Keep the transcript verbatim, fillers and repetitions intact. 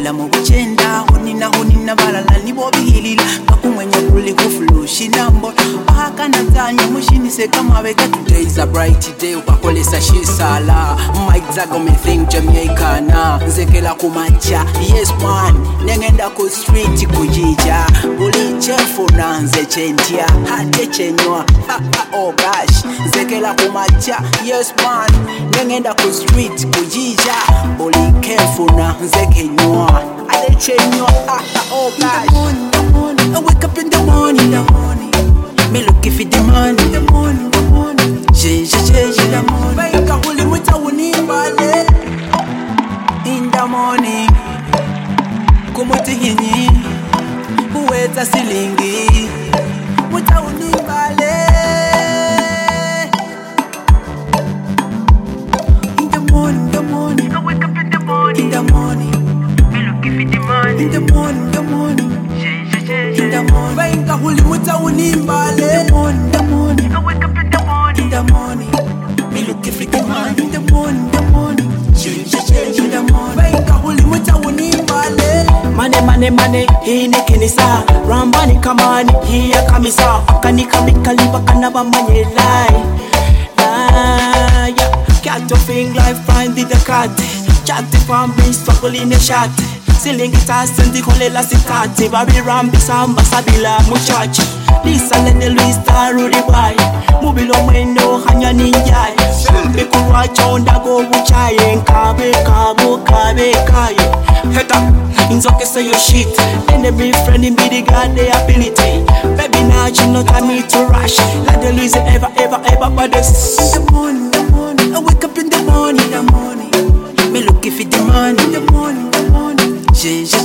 Kula mu buchenda honina honina balala nibo bihilila kakumwenya kuli kufulushi nambo bahaka natanya mushini se kama weka. Today is a bright day ukakolesa shisala Mike Zago me think Jamaica na nzekela kumacha yes man nengenda ku street kujija buli chefu na nze chentia hate chenywa oh gosh nzekela kumacha yes man nengenda ku street kujija buli chefu na nze kenywa hate chenywa oh gosh. I wake up in the morning, the morning. Me looking for the money, the morning, the morning. J J J J the morning. Baika huli muta unimbale. In the morning, kumuti hini, uweza silingi, muta unimbale. In the morning, the morning. I wake up in the morning, in the morning. Me looking for the money, in the morning, the morning. In the morning, Baika huli muta unimbale. In the morning, the morning. I wake up in the morning, in the morning. Me looking for the money. In the morning, the morning. In the morning, Baika huli muta unimbale. Mane mane mane hini kinisa rambani kamani hiya kamisa akani kamikali bakana bamanye lai la ya kato fing life find the kati chati from me struggle in a shot silingi tasendi kolela sikati babi rambi samba sabila muchachi lisa lene luista rudi bai mubilo mwendo hanya ninjai bikuwa chonda go buchaye kabe kabo kabe kaye heta inzoke say your shit and every friend in the got the ability baby now you know I need to rush like the lose ever ever ever but this in the morning, the morning. I wake up in the morning, the morning. Me looking for the money, in the morning, the morning. J J